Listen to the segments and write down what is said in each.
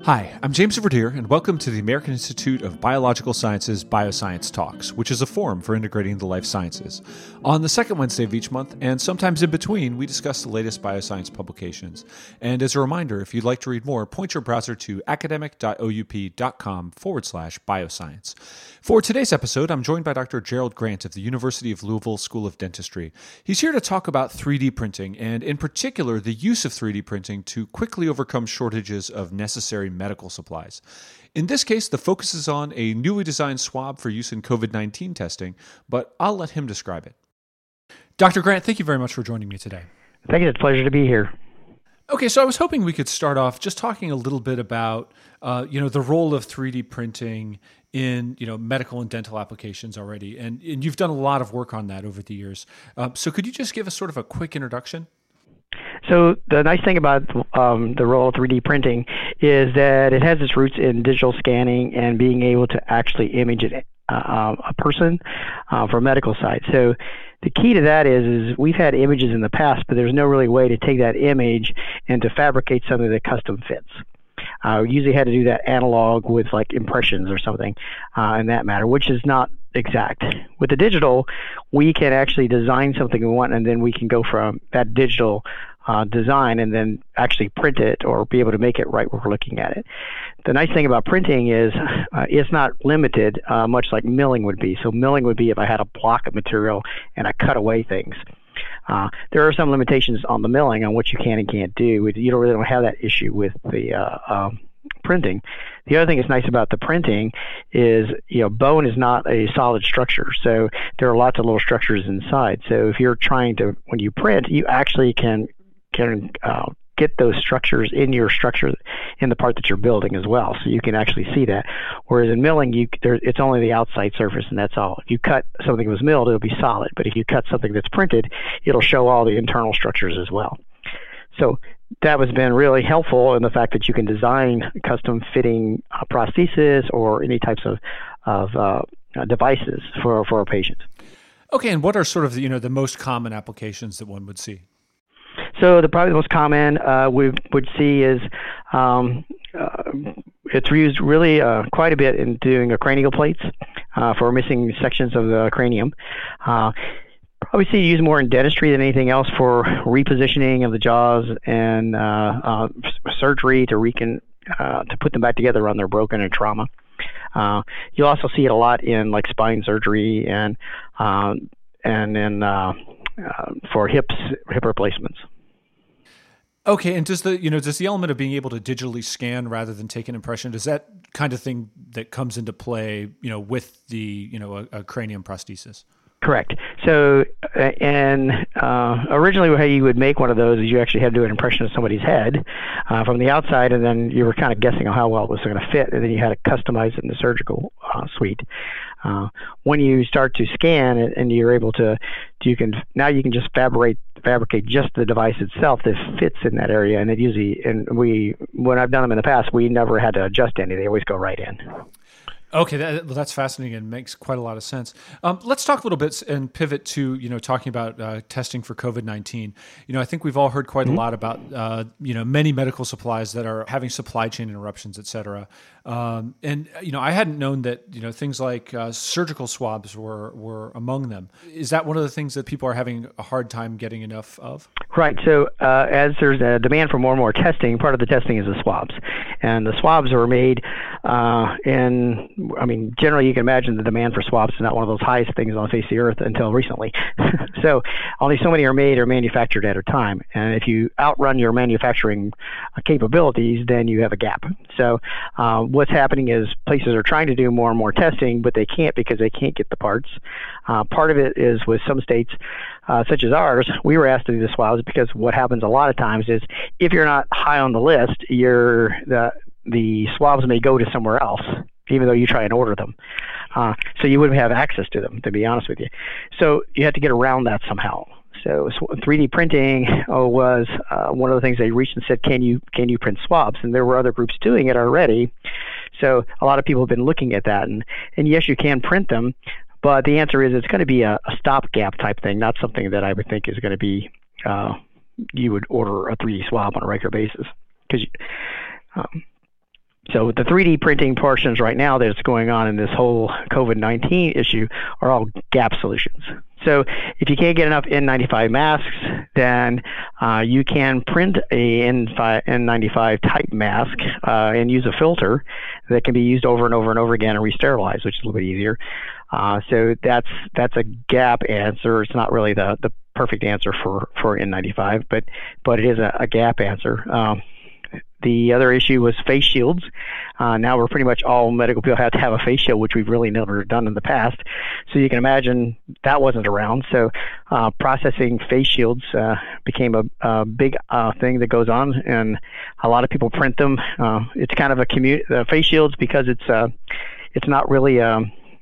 Hi, I'm James Verdier, and welcome to the American Institute of Biological Sciences Bioscience Talks, which is a forum for integrating the life sciences. On the second Wednesday of each month, and sometimes in between, we discuss the latest bioscience publications. And as a reminder, if you'd like to read more, point your browser to academic.oup.com/bioscience. For today's episode, I'm joined by Dr. Gerald Grant of the University of Louisville School of Dentistry. He's here to talk about 3D printing, and in particular, the use of 3D printing to quickly overcome shortages of necessary medical supplies. In this case, the focus is on a newly designed swab for use in COVID-19 testing, but I'll let him describe it. Dr. Grant, thank you very much for joining me today. Thank you. It's a pleasure to be here. Okay, so I was hoping we could start off just talking a little bit about, the role of 3D printing in, medical and dental applications already, and you've done a lot of work on that over the years. So could you just give us sort of a quick introduction? So the nice thing about the role of 3D printing is that it has its roots in digital scanning and being able to actually image a person for medical side. So the key to that is we've had images in the past, but there's no really way to take that image and to fabricate something that custom fits. We usually had to do that analog with like impressions or something in that matter, which is not exact. With the digital, we can actually design something we want, and then we can go from that digital design and then actually print it or be able to make it right where we're looking at it. The nice thing about printing is it's not limited, much like milling would be. So milling would be if I had a block of material and I cut away things. There are some limitations on the milling on what you can and can't do. You don't have that issue with the printing. The other thing that's nice about the printing is, bone is not a solid structure, so there are lots of little structures inside. So if you're trying to, when you print, you actually can get those structures in your structure in the part that you're building as well, so you can actually see that. Whereas in milling, it's only the outside surface, and that's all. If you cut something that was milled, it'll be solid, but if you cut something that's printed, it'll show all the internal structures as well. So that has been really helpful in the fact that you can design custom fitting prosthesis or any types of devices for a patient. Okay, and what are sort of the most common applications that one would see? So probably the most common we would see is it's used really quite a bit in doing cranial plates for missing sections of the cranium. Probably see it used more in dentistry than anything else for repositioning of the jaws and surgery to put them back together when they're broken and trauma. You'll also see it a lot in like spine surgery and then for hip replacements. Okay, and does the element of being able to digitally scan rather than take an impression, does that kind of thing that comes into play, with the a cranium prosthesis? Correct. So, and originally how you would make one of those is you actually had to do an impression of somebody's head from the outside, and then you were kind of guessing how well it was going to fit, and then you had to customize it in the surgical suite. When you start to scan it, and you're able to, you can just fabricate just the device itself that fits in that area, and it usually, when I've done them in the past, we never had to adjust any; they always go right in. Okay, that's fascinating and makes quite a lot of sense. Let's talk a little bit and pivot to talking about testing for COVID-19. I think we've all heard quite a lot about many medical supplies that are having supply chain interruptions, et cetera. And I hadn't known that things like surgical swabs were among them. Is that one of the things that people are having a hard time getting enough of? Right. So as there's a demand for more and more testing, part of the testing is the swabs, and the swabs are made generally you can imagine the demand for swabs is not one of those highest things on the face of the earth until recently. So only so many are made or manufactured at a time, and if you outrun your manufacturing capabilities, then you have a gap. So what's happening is places are trying to do more and more testing, but they can't because they can't get the parts. Part of it is with some states, such as ours, we were asked to do the swabs because what happens a lot of times is if you're not high on the list, the swabs may go to somewhere else, even though you try and order them. So you wouldn't have access to them, to be honest with you. So you had to get around that somehow. So 3D printing was one of the things they reached and said, can you print swabs? And there were other groups doing it already. So a lot of people have been looking at that. And yes, you can print them, but the answer is it's going to be a stopgap type thing, not something that I would think is going to be, you would order a 3D swab on a regular basis. Because So the 3D printing portions right now that's going on in this whole COVID-19 issue are all gap solutions. So if you can't get enough N95 masks, then you can print a N95 type mask and use a filter that can be used over and over and over again and re-sterilized, which is a little bit easier. So that's a gap answer. It's not really the perfect answer for N95, but it is a gap answer. The other issue was face shields. Now we're pretty much all medical people have to have a face shield, which we've really never done in the past. So you can imagine that wasn't around. So processing face shields became a big thing that goes on, and a lot of people print them. It's kind of a face shields because it's not really a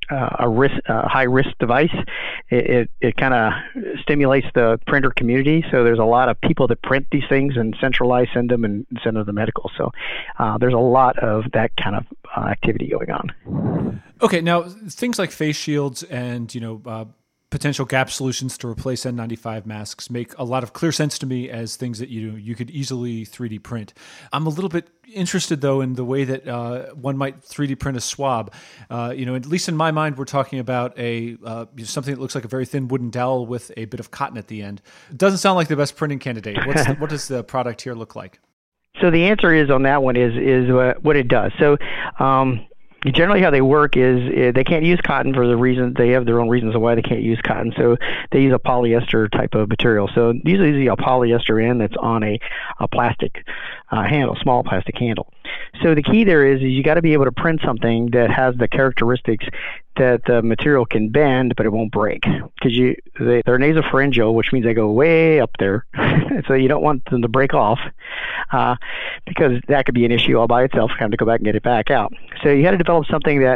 high risk device. It kind of stimulates the printer community. So there's a lot of people that print these things and centralize, send them to the medical. So there's a lot of that kind of activity going on. Okay, now things like face shields and potential gap solutions to replace N95 masks make a lot of clear sense to me as things that you could easily 3D print. I'm a little bit interested, though, in the way that one might 3D print a swab. At least in my mind, we're talking about something that looks like a very thin wooden dowel with a bit of cotton at the end. It doesn't sound like the best printing candidate. What does the product here look like? So the answer is on that one is what it does. So generally how they work is they can't use cotton for the reason they have their own reasons of why they can't use cotton. So they use a polyester type of material. So usually a polyester end that's on a plastic handle, small plastic handle. So the key there is you got to be able to print something that has the characteristics that the material can bend, but it won't break, because they're nasopharyngeal, which means they go way up there. So you don't want them to break off, because that could be an issue all by itself, having to go back and get it back out. So you had to develop something that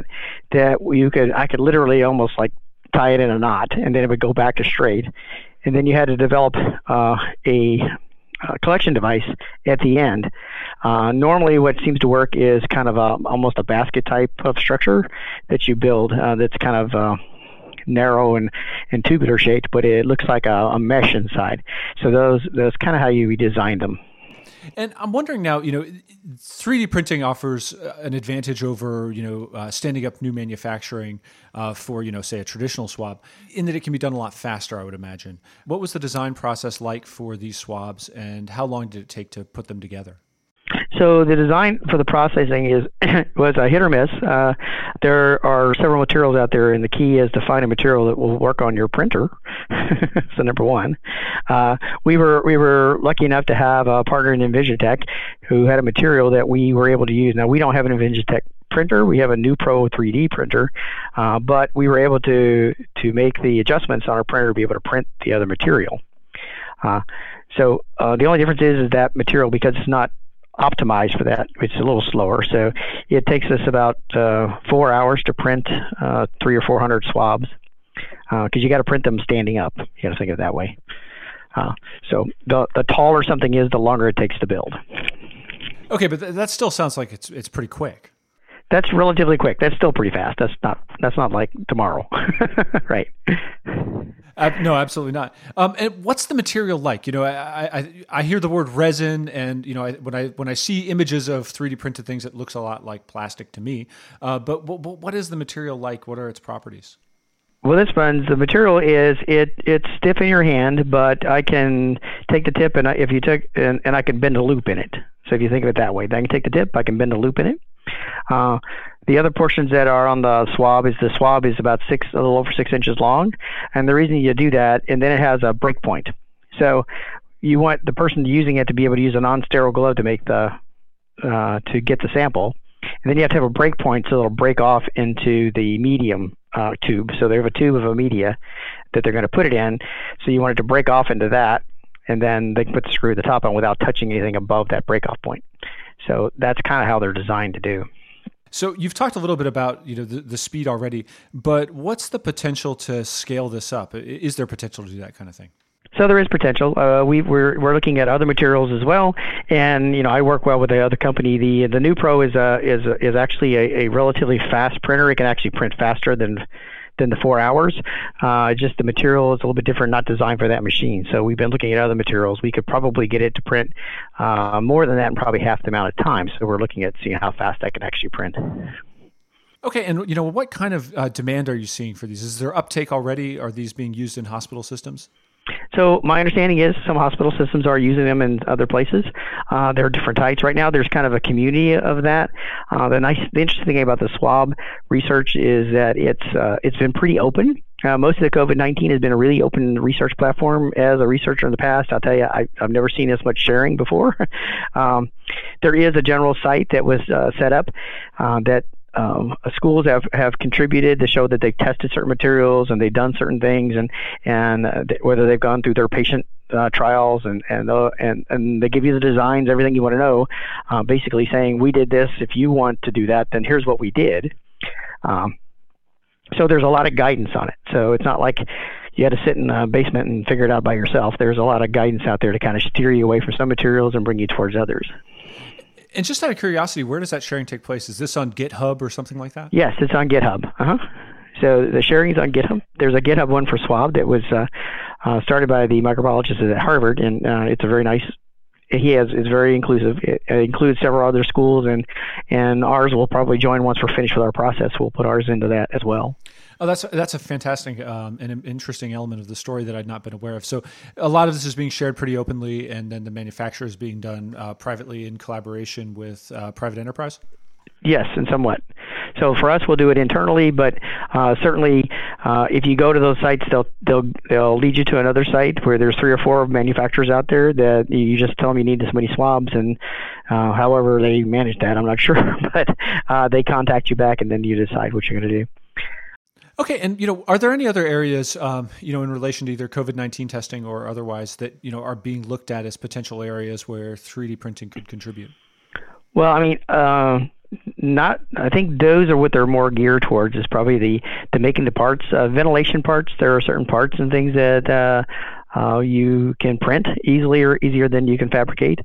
I could literally almost like tie it in a knot, and then it would go back to straight. And then you had to develop a collection device at the end. Normally what seems to work is kind of almost a basket type of structure that you build that's kind of narrow and tubular shaped, but it looks like a mesh inside. So those kind of how you design them. And I'm wondering now, 3D printing offers an advantage over, standing up new manufacturing for, say, a traditional swab, in that it can be done a lot faster, I would imagine. What was the design process like for these swabs, and how long did it take to put them together? So the design for the processing was a hit or miss. There are several materials out there, and the key is to find a material that will work on your printer. So number one, we were lucky enough to have a partner in Envision-Tech who had a material that we were able to use. Now we don't have an Envision-Tech printer; we have a NuPro 3D printer, but we were able to make the adjustments on our printer to be able to print the other material. So the only difference is that material, because it's not optimized for that, it's a little slower. So it takes us about 4 hours to print 300 or 400 swabs, because you got to print them standing up. You got to think of it that way. So the taller something is, the longer it takes to build. Okay, but that still sounds like it's pretty quick. That's relatively quick. That's still pretty fast. That's not like tomorrow, right? No, absolutely not. And what's the material like? I hear the word resin, and when I see images of 3D printed things, it looks a lot like plastic to me. But what is the material like? What are its properties? Well, this one, the material is it's stiff in your hand, but I can take the tip and I can bend a loop in it. So if you think of it that way, I can take the tip, I can bend a loop in it. The other portions that are on the swab is about a little over 6 inches long, and the reason you do that, and then it has a break point. So you want the person using it to be able to use a non-sterile glove to make to get the sample, and then you have to have a break point so it'll break off into the medium tube. So they have a tube of a media that they're going to put it in. So you want it to break off into that, and then they can put the screw at the top on without touching anything above that break-off point. So that's kind of how they're designed to do. So you've talked a little bit about the speed already, but what's the potential to scale this up? Is there potential to do that kind of thing? So there is potential. We're looking at other materials as well, and I work well with the other company. The NuPro is actually a relatively fast printer. It can actually print faster than than the 4 hours. Just the material is a little bit different, not designed for that machine. So we've been looking at other materials. We could probably get it to print more than that in probably half the amount of time. So we're looking at seeing how fast that can actually print. Okay, and what kind of demand are you seeing for these? Is there uptake already? Are these being used in hospital systems? So my understanding is some hospital systems are using them in other places. There are different types. Right now, there's kind of a community of that. The interesting thing about the swab research is that it's been pretty open. Most of the COVID-19 has been a really open research platform. As a researcher in the past, I'll tell you, I've never seen this much sharing before. There is a general site that was set up that schools have contributed to show that they've tested certain materials and they've done certain things, and whether they've gone through their patient trials and they give you the designs, everything you want to know, basically saying, we did this. If you want to do that, then here's what we did. So there's a lot of guidance on it. So it's not like you had to sit in a basement and figure it out by yourself. There's a lot of guidance out there to kind of steer you away from some materials and bring you towards others. And just out of curiosity, where does that sharing take place? Is this on GitHub or something like that? Yes, it's on GitHub. So the sharing is on GitHub. There's a GitHub one for swab that was started by the microbiologist at Harvard, and it's a very nice. It's very inclusive. It includes several other schools, and ours will probably join once we're finished with our process. We'll put ours into that as well. Oh, that's a fantastic and interesting element of the story that I'd not been aware of. So a lot of this is being shared pretty openly, and then the manufacture is being done privately in collaboration with private enterprise? Yes, and somewhat. So for us, we'll do it internally, but certainly if you go to those sites, they'll lead you to another site where there's 3 or 4 manufacturers out there that you just tell them you need this many swabs, and however they manage that, I'm not sure, but they contact you back, and then you decide what you're going to do. Okay, and are there any other areas, in relation to either COVID-19 testing or otherwise, that are being looked at as potential areas where 3D printing could contribute? Well, I mean, I think those are what they're more geared towards. Is probably the making the parts, ventilation parts. There are certain parts and things that you can print easier than you can fabricate.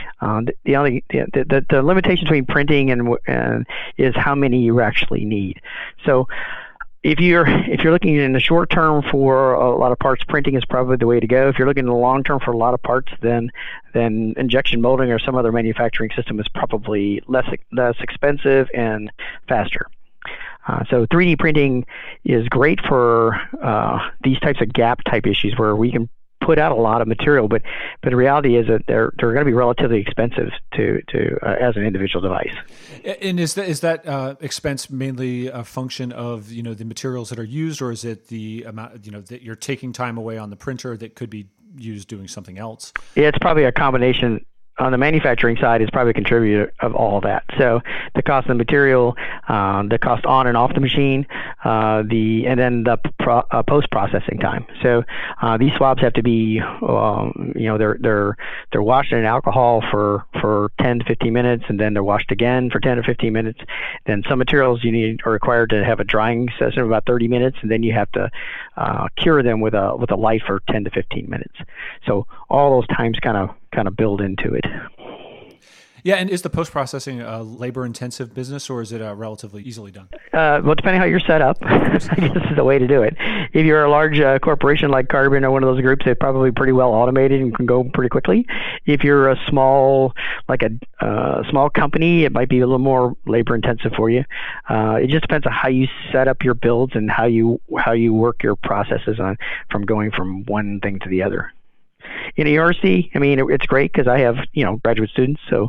The limitation between printing and is how many you actually need. So if you're looking in the short term for a lot of parts, printing is probably the way to go. If you're looking in the long term for a lot of parts, then injection molding or some other manufacturing system is probably less expensive and faster. So 3D printing is great for these types of gap type issues where we can put out a lot of material, but the reality is that they're going to be relatively expensive to as an individual device. And is that expense mainly a function of the materials that are used, or is it the amount that you're taking time away on the printer that could be used doing something else? Yeah, it's probably a combination. On the manufacturing side is probably a contributor of all of that. So the cost of the material, the cost on and off the machine, and then the post-processing time. So these swabs have to be, they're washed in alcohol for 10 to 15 minutes, and then they're washed again for 10 to 15 minutes. Then some materials are required to have a drying session of about 30 minutes, and then you have to cure them with a light for 10 to 15 minutes. So all those times kind of build into it. Yeah, and is the post-processing a labor-intensive business, or is it relatively easily done? Well, depending how you're set up, I guess is the way to do it. If you're a large corporation like Carbon or one of those groups, it's probably pretty well automated and can go pretty quickly. If you're a small company, it might be a little more labor-intensive for you. It just depends on how you set up your builds and how you work your processes from going from one thing to the other. In a university, I mean, it's great because I have, graduate students, so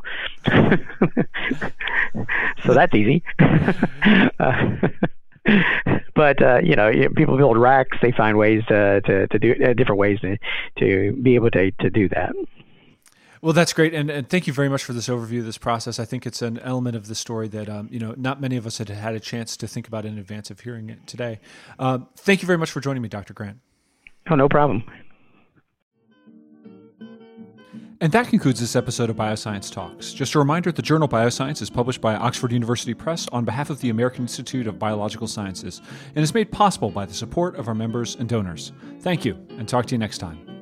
so that's easy. But people build racks; they find ways to do different ways to be able to do that. Well, that's great, and thank you very much for this overview of this process. I think it's an element of the story that not many of us had a chance to think about in advance of hearing it today. Thank you very much for joining me, Dr. Grant. Oh, no problem. And that concludes this episode of Bioscience Talks. Just a reminder, the journal Bioscience is published by Oxford University Press on behalf of the American Institute of Biological Sciences and is made possible by the support of our members and donors. Thank you, and talk to you next time.